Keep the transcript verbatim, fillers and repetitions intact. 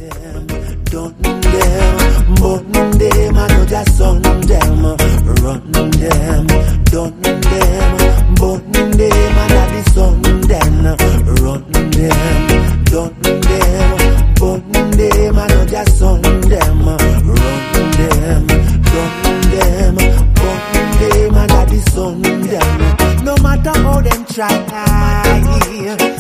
them, don't them, button them, I know just son them, run them, don't them, button them, I know the son them, run them, don't them, button them, I know just son them, run them, don't them, button them, I know the son them. No matter how them try,